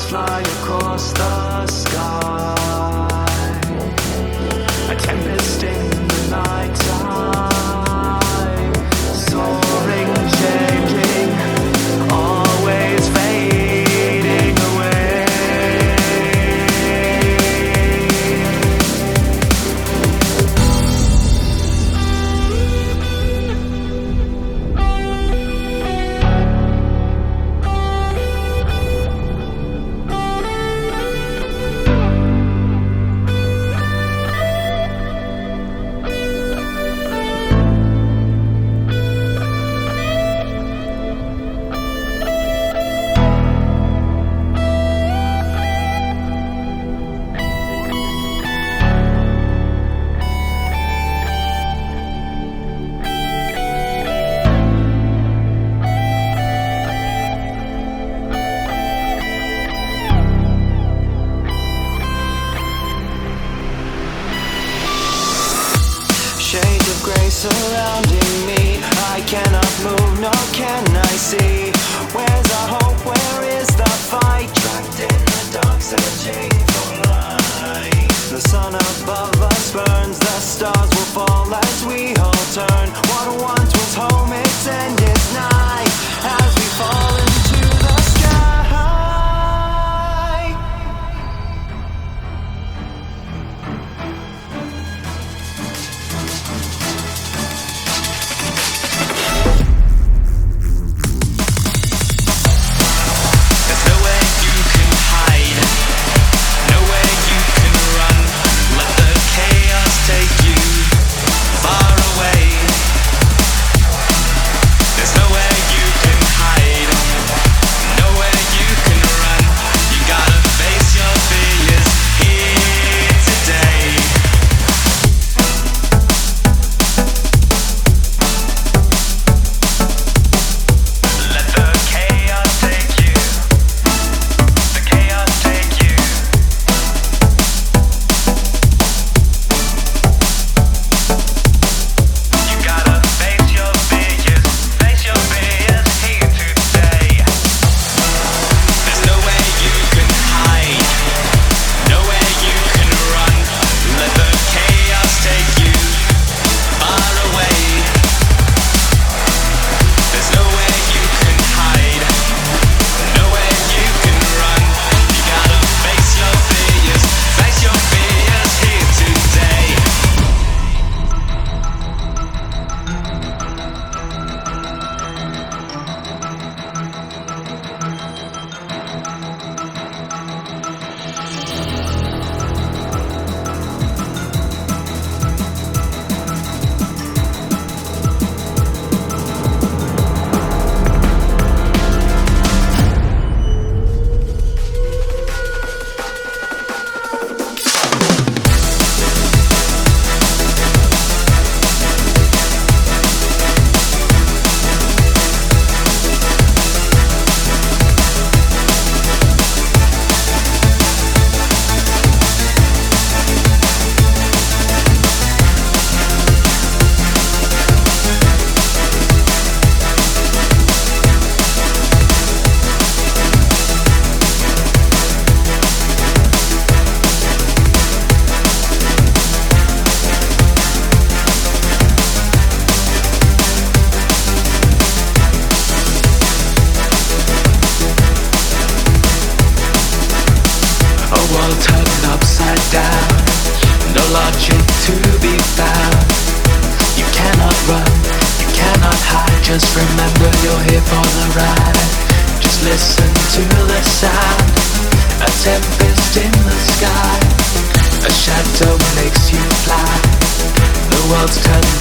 fly across the sky. A tempest in the night time, soaring, changing, always fading away. Shades of grey surrounding me. I cannot move, nor can I see. Where's our hope? Where is the fight? Trapped in the dark, searching for light. The sun above us burns, the stars will fall as we all turn. What once was home, it's end, it's night, as we fall into the sky. Turned upside down, no logic to be found. You cannot run, you cannot hide. Just remember you're here for the ride. Just listen to the sound, a tempest in the sky. A shadow makes you fly. The world's turned